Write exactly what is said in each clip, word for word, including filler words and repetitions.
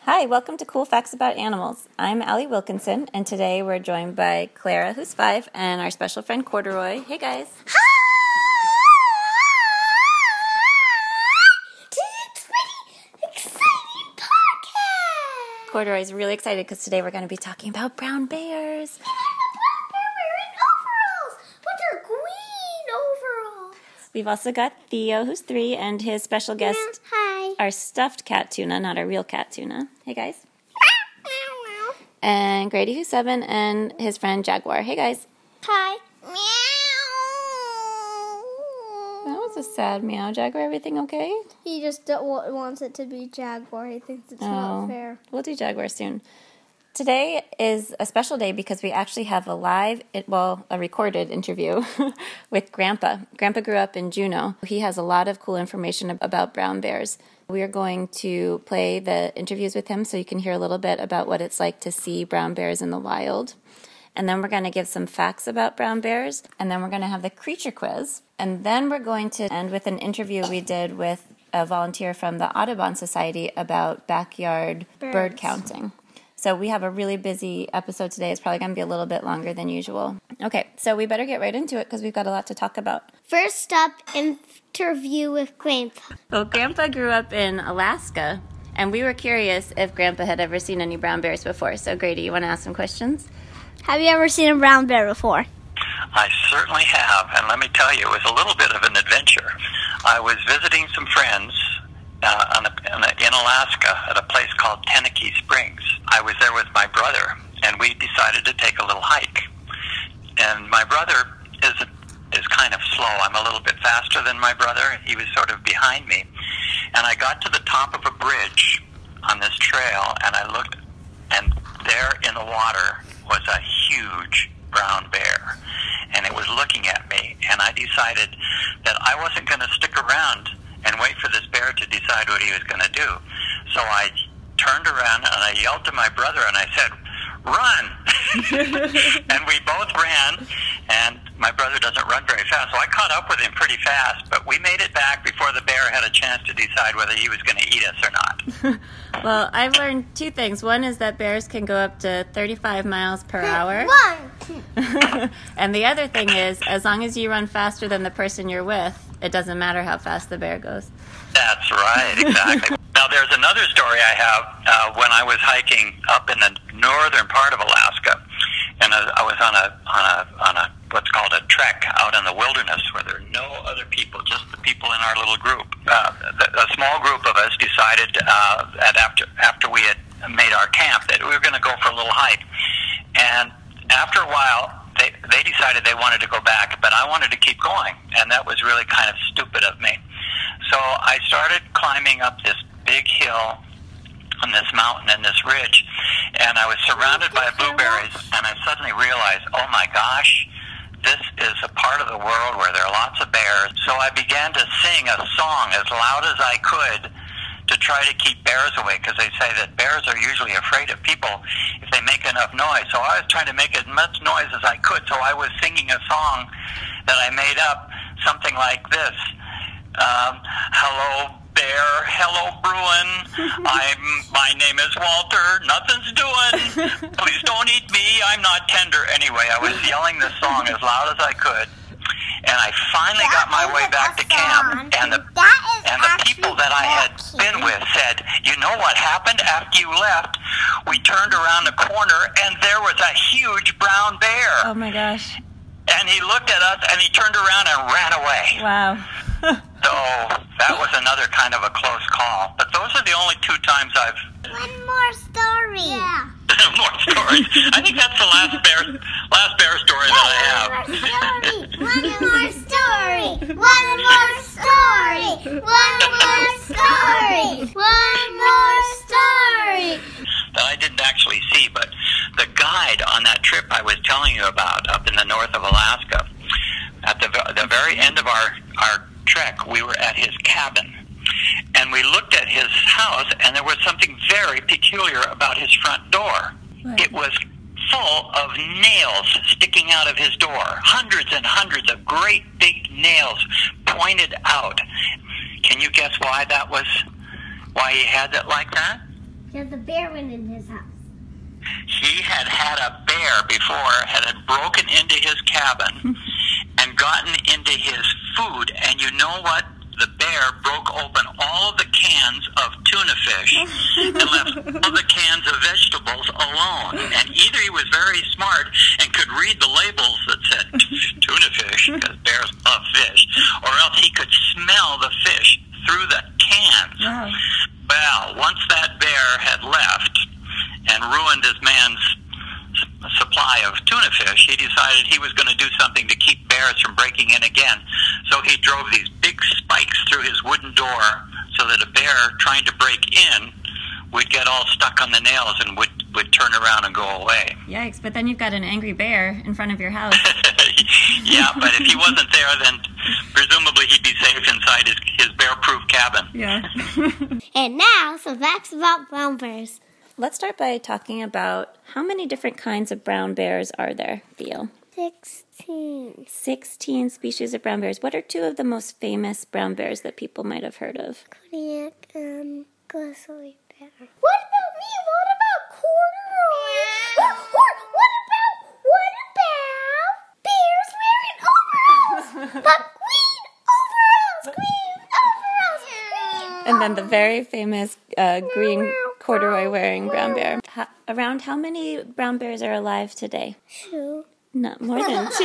Hi, welcome to Cool Facts About Animals. I'm Allie Wilkinson, and today we're joined by Clara, who's five, and our special friend Corduroy. Hey, guys. Hi! Today's pretty exciting podcast! Corduroy's really excited because today we're going to be talking about brown bears. And I'm a brown bear wearing overalls, but they're green overalls. We've also got Theo, who's three, and his special guest, Yeah, hi. our stuffed cat Tuna, not our real cat Tuna. Hey, guys. And Grady, who's seven, and his friend Jaguar. Hey, guys. Hi. Meow. That was a sad meow. Jaguar, everything okay? He just don't wa- wants it to be Jaguar. He thinks it's Oh, not fair. We'll do Jaguar soon. Today is a special day because we actually have a live, well, a recorded interview with Grandpa. Grandpa grew up in Juneau. He has a lot of cool information about brown bears. We are going to play the interviews with him so you can hear a little bit about what it's like to see brown bears in the wild. And then we're going to give some facts about brown bears. And then we're going to have the creature quiz. And then we're going to end with an interview we did with a volunteer from the Audubon Society about backyard Birds. bird counting. So we have a really busy episode today. It's probably going to be a little bit longer than usual. Okay, so we better get right into it because we've got a lot to talk about. First up, interview with Grandpa. Well, Grandpa grew up in Alaska, and we were curious if Grandpa had ever seen any brown bears before. So, Grady, you want to ask some questions? Have you ever seen a brown bear before? I certainly have, and let me tell you, it was a little bit of an adventure. I was visiting some friends uh, on a, on a, in Alaska at a place called Tenakee Springs. I was there with my brother, and we decided to take a little hike. And my brother is is kind of slow. I'm a little bit faster than my brother. He was sort of behind me. And I got to the top of a bridge on this trail, and I looked, and there in the water was a huge brown bear. And it was looking at me, and I decided that I wasn't going to stick around and wait for this bear to decide what he was going to do. So I turned around, and I yelled to my brother, and I said, "Run!" And we both ran, and my brother doesn't run very fast, so I caught up with him pretty fast, but we made it back before the bear had a chance to decide whether he was going to eat us or not. Well, I've learned two things. One is that bears can go up to thirty-five miles per hour. One. And the other thing is, as long as you run faster than the person you're with, it doesn't matter how fast the bear goes. That's right, exactly. Now, there's another story I have uh, when I was hiking up in the northern part of Alaska, and I, I was on a on a on a what's called a trek out in the wilderness where there are no other people, just the people in our little group. Uh, the, a small group of us decided uh, that after after we had made our camp that we were going to go for a little hike, and after a while, they they decided they wanted to go back, but I wanted to keep going, and that was really kind of stupid of me. So I started climbing up this big hill on this mountain and this ridge, and I was surrounded by blueberries, and I suddenly realized, oh my gosh, this is a part of the world where there are lots of bears. So I began to sing a song as loud as I could to try to keep bears away, because they say that bears are usually afraid of people if they make enough noise. So I was trying to make as much noise as I could, so I was singing a song that I made up, something like this. Um, hello, bear. Hello, Bruin. I'm. My name is Walter. Nothing's doing. Please don't eat me. I'm not tender. Anyway, I was yelling this song as loud as I could, and I finally got my way back to camp. And the and the people that I had been with said, "You know what happened after you left? We turned around the corner, and there was a huge brown bear." Oh my gosh. And he looked at us, and he turned around and ran away. Wow. So that was another kind of a close call. But those are the only two times I've... One more story. Yeah. More stories. I think that's the last bear, last bear story that I have. One more story. One more story. One more story. One more story. That I didn't actually see, but the guide on that trip I was telling you about up in the north of Alaska, at the the very end of our, our trek, we were at his cabin. And we looked at his house, and there was something very peculiar about his front door. What? It was full of nails sticking out of his door. Hundreds and hundreds of great big nails pointed out. Can you guess why that was, why he had it like that? Because the bear went in his house. He had had a bear before, had, had broken into his cabin and gotten into his food. And you know what? The bear broke open all of the cans of tuna fish and left all the cans of vegetables alone. And either he was very smart and could read the labels that said tuna fish, because bears love fish, or else he could smell the fish through the cans. Wow. Well, once that bear had left and ruined his man's supply of tuna fish, he decided he was going to do something to keep bears from breaking in again. So he drove these big spikes through his wooden door so that a bear trying to break in would get all stuck on the nails and would, would turn around and go away. Yikes, but then you've got an angry bear in front of your house. Yeah, but if he wasn't there, then presumably he'd be safe inside his, his bear-proof cabin. Yeah. And now, some facts about brown bears. Let's start by talking about how many different kinds of brown bears are there, Theo? Sixteen. sixteen species of brown bears. What are two of the most famous brown bears that people might have heard of? Kodiak and grizzly bear. What about me? What about corduroy? What, what, what about, what about bears wearing overalls? But green overalls, green overalls, green. And then the very famous uh, green corduroy-wearing brown bear. How, around how many brown bears are alive today? Two. Not more than two.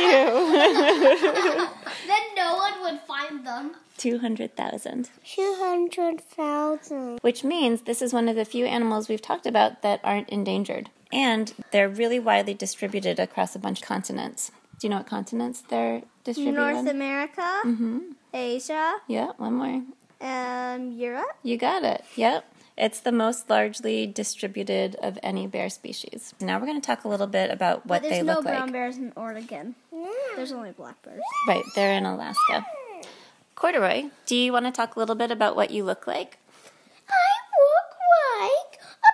Then no one would find them. two hundred thousand. two hundred thousand. Which means this is one of the few animals we've talked about that aren't endangered. And they're really widely distributed across a bunch of continents. Do you know what continents they're distributed North on? America, Mm-hmm. Asia, Yeah, one more. um, Europe. You got it. Yep. It's the most largely distributed of any bear species. Now we're going to talk a little bit about what But they there's no look brown like. bears in Oregon. There's only black bears. Right, they're in Alaska. Corduroy, do you want to talk a little bit about what you look like? I look like a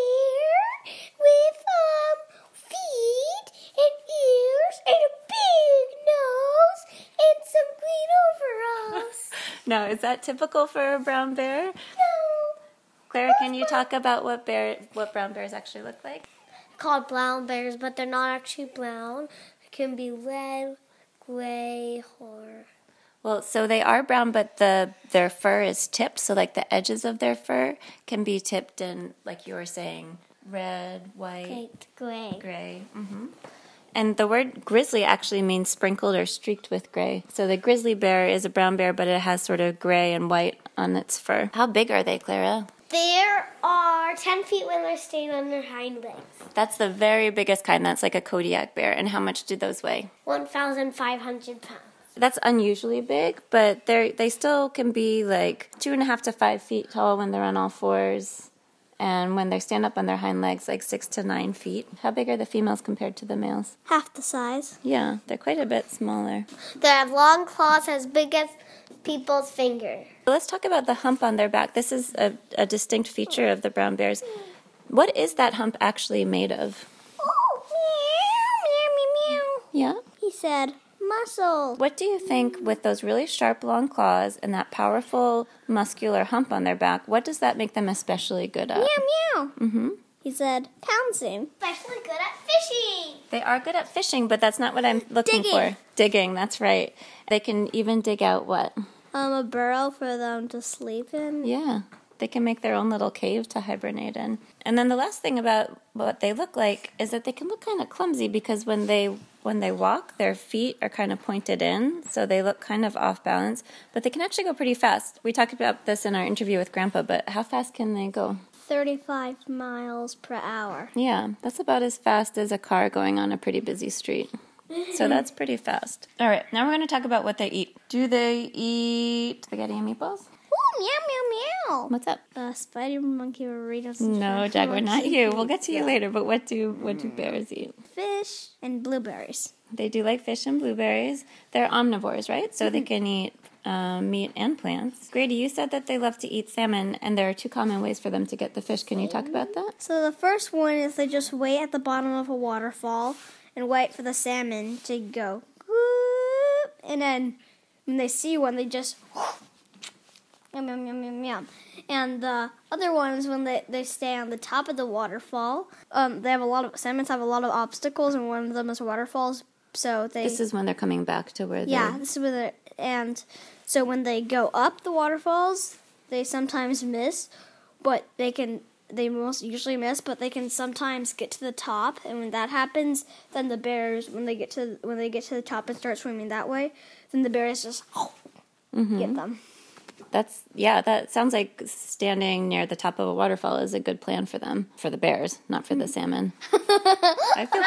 bear with um feet and ears and a big nose and some green overalls. No, is that typical for a brown bear? No. Clara, can you talk about what bear, what brown bears actually look like? Called brown bears, but they're not actually brown. They can be red, gray, or... Well, so they are brown, but the their fur is tipped, so like the edges of their fur can be tipped in, like you were saying, red, white, gray. gray. Mm-hmm. And the word grizzly actually means sprinkled or streaked with gray. So the grizzly bear is a brown bear, but it has sort of gray and white on its fur. How big are they, Clara? They are ten feet when they're staying on their hind legs. That's the very biggest kind. That's like a Kodiak bear. And how much do those weigh? one thousand five hundred pounds. That's unusually big, but they they still can be like two and a half to five feet tall when they're on all fours, and when they stand up on their hind legs, like six to nine feet. How big are the females compared to the males? Half the size. Yeah, they're quite a bit smaller. They have long claws as big as people's finger. Let's talk about the hump on their back. This is a, a distinct feature of the brown bears. What is that hump actually made of? Oh, meow, meow, meow, meow. Yeah. He said, muscle. What do you think with those really sharp long claws and that powerful muscular hump on their back, what does that make them especially good at? Meow, meow. Mm-hmm. He said, pouncing. Especially good at fishing. They are good at fishing, but that's not what I'm looking Digging. for. Digging, that's right. They can even dig out what? Um, a burrow for them to sleep in. Yeah. They can make their own little cave to hibernate in. And then the last thing about what they look like is that they can look kind of clumsy because when they when they walk, their feet are kind of pointed in, so they look kind of off balance. But they can actually go pretty fast. We talked about this in our interview with Grandpa, but how fast can they go? thirty-five miles per hour. Yeah, that's about as fast as a car going on a pretty busy street. So that's pretty fast. All right, now we're going to talk about what they eat. Do they eat spaghetti and meatballs? Ooh, meow, meow, meow. What's up? Uh, spider monkey burritos. No, Jaguar, not you. We'll get to you later, but what do what do bears eat? Fish and blueberries. They do like fish and blueberries. They're omnivores, right? So they can eat um, meat and plants. Grady, you said that they love to eat salmon, and there are two common ways for them to get the fish. Can you talk about that? So the first one is they just wait at the bottom of a waterfall and wait for the salmon to go. Whoop, and then when they see one, they just Yum, yum, yum, yum, yum. And the other ones, when they, they stay on the top of the waterfall, um, they have a lot of, salmons have a lot of obstacles, and one of them is waterfalls. So they... This is when they're coming back to where Yeah, they're... this is where they're... And so when they go up the waterfalls, they sometimes miss, but they can... They most usually miss, but they can sometimes get to the top, and when that happens, then the bears, when they get to when they get to the top and start swimming that way, then the bears just Mm-hmm. get them. That's, yeah, that sounds like standing near the top of a waterfall is a good plan for them, for the bears, not for the salmon. I feel,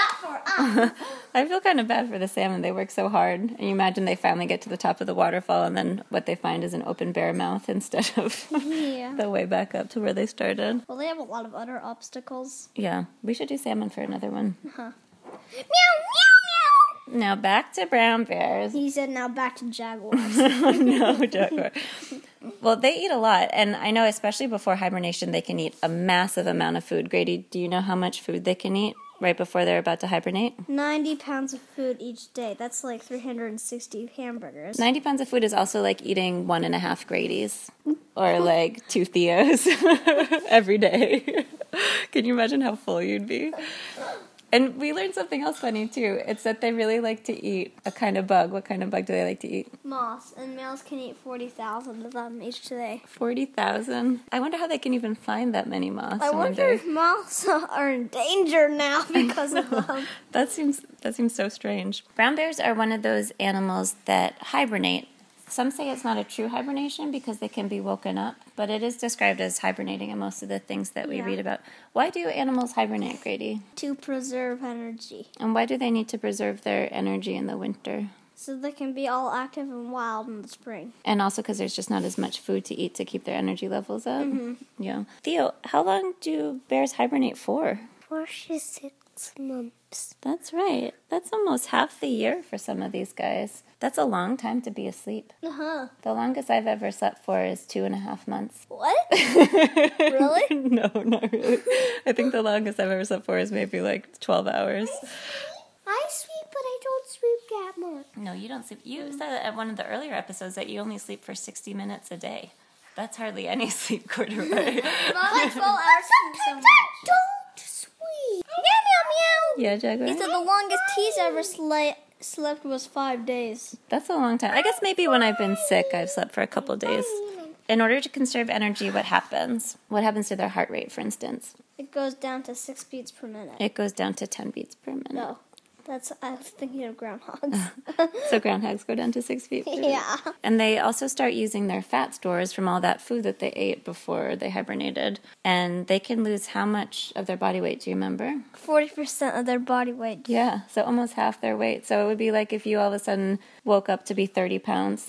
I feel kind of bad for the salmon. They work so hard. And you imagine they finally get to the top of the waterfall, and then what they find is an open bear mouth instead of Yeah. the way back up to where they started. Well, they have a lot of other obstacles. Yeah, we should do salmon for another one. Meow, meow, meow. Now back to brown bears. He said, now back to jaguars. No, jaguar. Well, they eat a lot, and I know especially before hibernation, they can eat a massive amount of food. Grady, do you know how much food they can eat right before they're about to hibernate? ninety pounds of food each day. That's like three hundred sixty hamburgers. ninety pounds of food is also like eating one and a half Grady's or like two Theos every day. Can you imagine how full you'd be? And we learned something else funny, too. It's that they really like to eat a kind of bug. What kind of bug do they like to eat? Moths, and males can eat forty thousand of them each day. forty thousand? I wonder how they can even find that many moths I in one wonder day. if moths are in danger now because of them. That seems that seems so strange. Brown bears are one of those animals that hibernate. Some say it's not a true hibernation because they can be woken up, but it is described as hibernating in most of the things that we Yeah. read about. Why do animals hibernate, Grady? To preserve energy. And why do they need to preserve their energy in the winter? So they can be all active and wild in the spring. And also because there's just not as much food to eat to keep their energy levels up. Mm-hmm. Yeah. Theo, how long do bears hibernate for? Four to six months. That's right. That's almost half the year for some of these guys. That's a long time to be asleep. Uh-huh. The longest I've ever slept for is two and a half months. What? Really? No, not really. I think the longest I've ever slept for is maybe like twelve hours. I sleep, but I don't sleep that much. No, you don't sleep. You said at one of the earlier episodes that you only sleep for sixty minutes a day. That's hardly any sleep, Corduroy. Like twelve But hours sometimes I don't sleep. Meow, meow, meow. Yeah, Jaguar? He said the longest he's ever sle- slept was five days. That's a long time. I guess maybe when I've been sick, I've slept for a couple days. In order to conserve energy, what happens? What happens to their heart rate, for instance? It goes down to six beats per minute. It goes down to ten beats per minute. No, that's I was thinking of groundhogs. So groundhogs go down to six beats per minute. Yeah. And they also start using their fat stores from all that food that they ate before they hibernated. And they can lose how much of their body weight, do you remember? Forty percent of their body weight. Yeah, so almost half their weight. So it would be like if you all of a sudden woke up to be thirty pounds.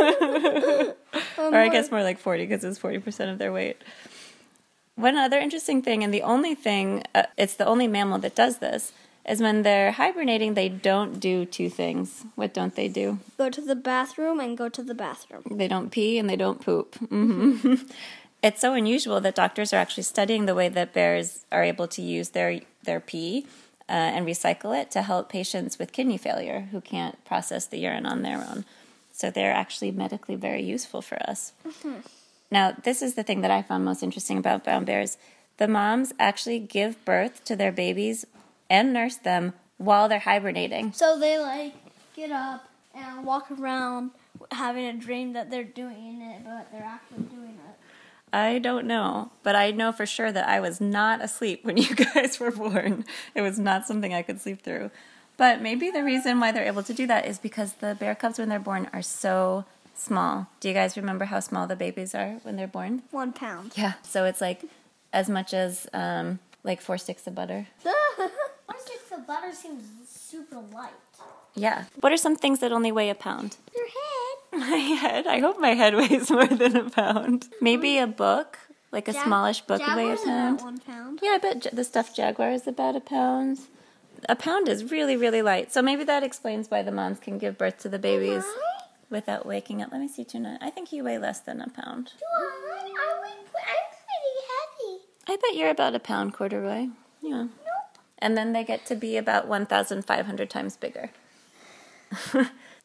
Or I guess more like forty because it's forty percent of their weight. One other interesting thing, and the only thing, uh, it's the only mammal that does this, is when they're hibernating, they don't do two things. What don't they do? Go to the bathroom and go to the bathroom. They don't pee and they don't poop. hmm It's so unusual that doctors are actually studying the way that bears are able to use their, their pee uh, and recycle it to help patients with kidney failure who can't process the urine on their own. So they're actually medically very useful for us. Mm-hmm. Now, this is the thing that I found most interesting about brown bears. The moms actually give birth to their babies and nurse them while they're hibernating. So they like get up and walk around having a dream that they're doing it, but they're actually doing it. I don't know, but I know for sure that I was not asleep when you guys were born. It was not something I could sleep through. But maybe the reason why they're able to do that is because the bear cubs when they're born are so small. Do you guys remember how small the babies are when they're born? One pound. Yeah. So it's like as much as um, like four sticks of butter. Four sticks of butter seems super light. Yeah. What are some things that only weigh a pound? Your head. My head? I hope my head weighs more than a pound. Maybe a book, like a Jag- smallish book would weigh a Jaguars pound. about one pound. Yeah, I bet j- the stuffed jaguar is about a pound. A pound is really, really light. So maybe that explains why the moms can give birth to the babies without waking up. Let me see, Tuna. I think you weigh less than a pound. Do I? I weigh, I'm pretty heavy. I bet you're about a pound, Corduroy. Yeah. And then they get to be about one thousand five hundred times bigger.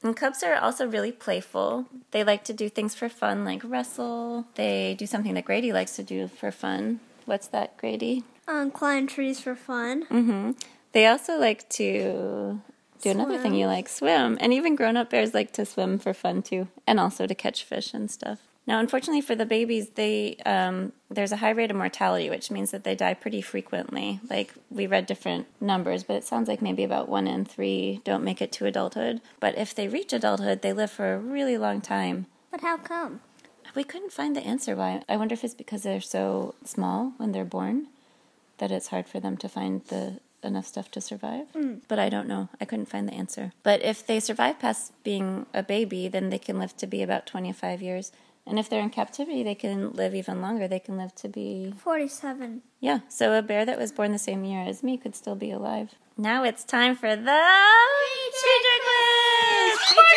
And cubs are also really playful. They like to do things for fun, like wrestle. They do something that Grady likes to do for fun. What's that, Grady? Um, climb trees for fun. Mm-hmm. They also like to do another thing you like, swim. And even grown-up bears like to swim for fun, too, and also to catch fish and stuff. Now, unfortunately for the babies, they um, there's a high rate of mortality, which means that they die pretty frequently. Like, we read different numbers, but it sounds like maybe about one in three don't make it to adulthood. But if they reach adulthood, they live for a really long time. But how come? We couldn't find the answer why. I wonder if it's because they're so small when they're born that it's hard for them to find the enough stuff to survive. Mm. But I don't know. I couldn't find the answer. But if they survive past being a baby, then they can live to be about twenty-five years. And if they're in captivity, they can live even longer. They can live to be... forty-seven. Yeah, so a bear that was born the same year as me could still be alive. Now it's time for the... Feature quiz!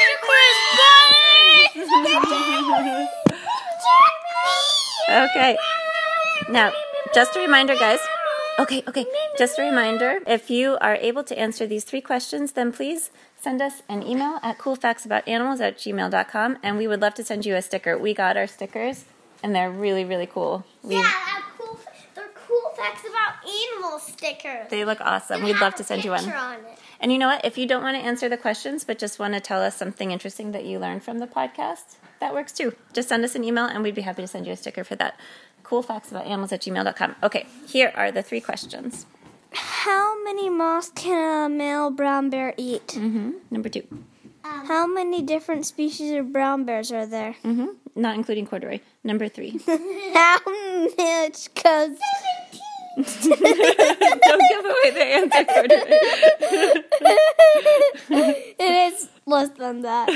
Feature quiz! Okay. Now, just a reminder, guys. Okay, okay. Just a reminder, if you are able to answer these three questions, then please send us an email at coolfactsabout animals at gmail dot com, and we would love to send you a sticker. We got our stickers, and they're really, really cool. We've, yeah, cool, they're cool facts about animals stickers. They look awesome. We'd love to send you one. On it. And you know what? If you don't want to answer the questions, but just want to tell us something interesting that you learned from the podcast, that works too. Just send us an email, and we'd be happy to send you a sticker for that. coolfactsabout animals at gmail dot com. Okay, here are the three questions. How many moths can a male brown bear eat? Mm-hmm. Number two. Um, How many different species of brown bears are there? Mm-hmm. Not including corduroy. Number three. How much goes... Don't give away the answer, corduroy. It is less than that.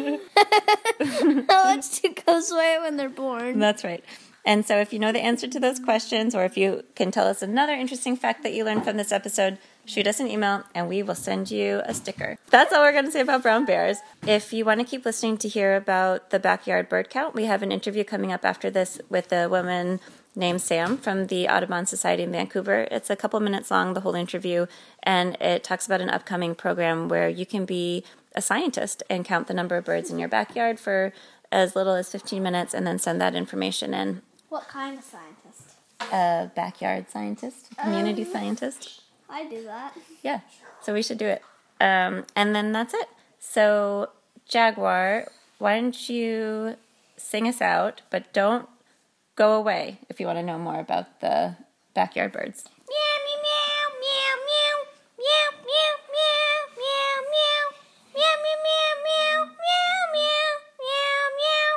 How much goes away when they're born? That's right. And so if you know the answer to those questions, or if you can tell us another interesting fact that you learned from this episode, shoot us an email and we will send you a sticker. That's all we're going to say about brown bears. If you want to keep listening to hear about the backyard bird count, we have an interview coming up after this with a woman named Sam from the Audubon Society in Vancouver. It's a couple minutes long, the whole interview, and it talks about an upcoming program where you can be a scientist and count the number of birds in your backyard for as little as fifteen minutes and then send that information in. What kind of scientist? A backyard scientist, community um, scientist. I do that. Yeah, so we should do it. Um, and then that's it. So, Jaguar, why don't you sing us out, but don't go away if you want to know more about the backyard birds. Meow, meow, meow, meow, meow, meow, meow, meow, meow, meow, meow, meow, meow, meow, meow,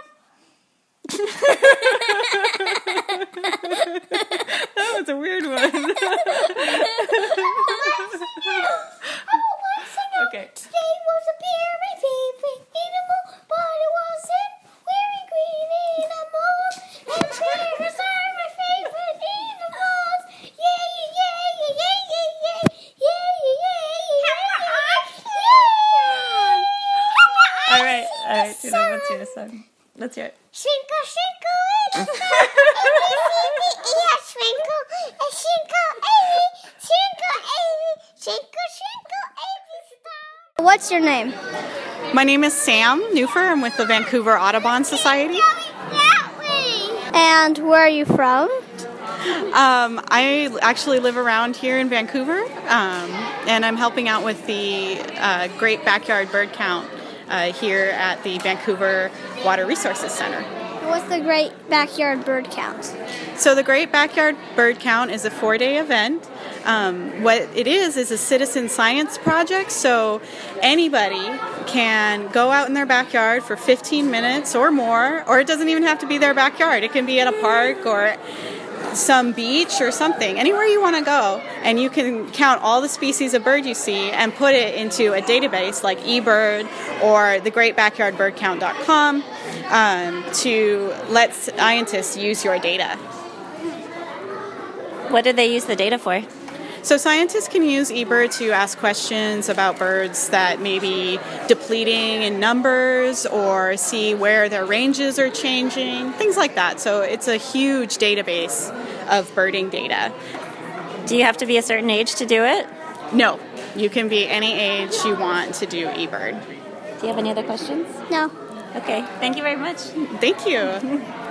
That was a weird one. Okay. Today was a bear, my favorite animal, but it wasn't very green animal. And bears are my favorite animals. Yay, yay, yay, yay, yay, yay, yay, yay, yay. All right, all right, Tuna, let's hear a song. Let's hear it. Shrinkle, shrinkle, in the sky. A, B, C, D, E, F, shrinkle, a shrinkle, A, shrinkle, A, shrinkle, shrinkle, A, star. What's your name? My name is Sam Newfer. I'm with the Vancouver Audubon Society. And where are you from? Um, I actually live around here in Vancouver, um, and I'm helping out with the uh, Great Backyard Bird Count uh, here at the Vancouver Water Resources Center. What's the Great Backyard Bird Count? So the Great Backyard Bird Count is a four-day event. Um, what it is is a citizen science project, so anybody can go out in their backyard for fifteen minutes or more, or it doesn't even have to be their backyard. It can be at a park or some beach or something, anywhere you want to go, and you can count all the species of bird you see and put it into a database like eBird or the great backyard bird count dot com um, to let scientists use your data. What did they use the data for? So scientists can use eBird to ask questions about birds that may be depleting in numbers or see where their ranges are changing, things like that. So it's a huge database of birding data. Do you have to be a certain age to do it? No, you can be any age you want to do eBird. Do you have any other questions? No. Okay. Thank you very much. Thank you.